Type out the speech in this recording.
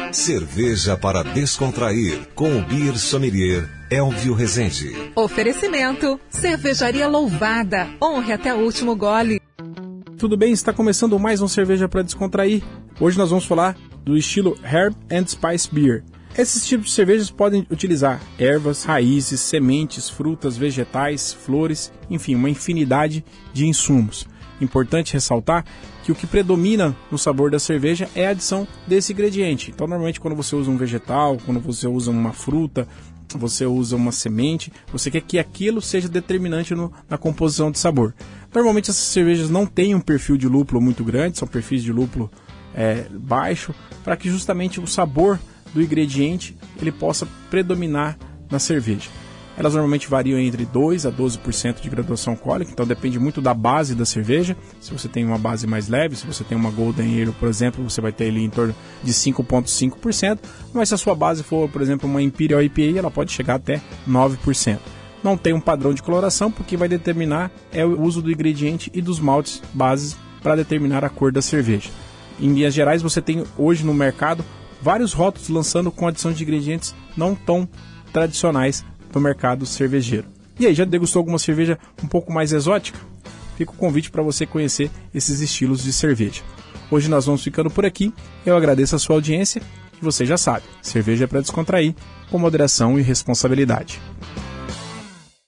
Cerveja para descontrair, com o Beer Sommelier Elvio Rezende. Oferecimento, Cervejaria Louvada, honre até o último gole. Tudo bem? Está começando mais um Cerveja para Descontrair. Hoje nós vamos falar do estilo Herb and Spice Beer. Esses tipos de cervejas podem utilizar ervas, raízes, sementes, frutas, vegetais, flores, enfim, uma infinidade de insumos. Importante ressaltar que o que predomina no sabor da cerveja é a adição desse ingrediente. Então, normalmente, quando você usa um vegetal, quando você usa uma fruta, você usa uma semente, você quer que aquilo seja determinante na composição de sabor. Normalmente, essas cervejas não têm um perfil de lúpulo muito grande, são perfis de lúpulo baixo, para que justamente o sabor do ingrediente ele possa predominar na cerveja. Elas normalmente variam entre 2 a 12% de graduação alcoólica, então depende muito da base da cerveja. Se você tem uma base mais leve, se você tem uma Golden Ale, por exemplo, você vai ter ali em torno de 5,5%, mas se a sua base for, por exemplo, uma Imperial IPA, ela pode chegar até 9%. Não tem um padrão de coloração, porque vai determinar o uso do ingrediente e dos maltes bases para determinar a cor da cerveja. Em linhas gerais, você tem hoje no mercado vários rótulos lançando com adição de ingredientes não tão tradicionais do mercado cervejeiro. E aí, já degustou alguma cerveja um pouco mais exótica? Fica o convite para você conhecer esses estilos de cerveja. Hoje nós vamos ficando por aqui. Eu agradeço a sua audiência e você já sabe, cerveja é para descontrair, com moderação e responsabilidade.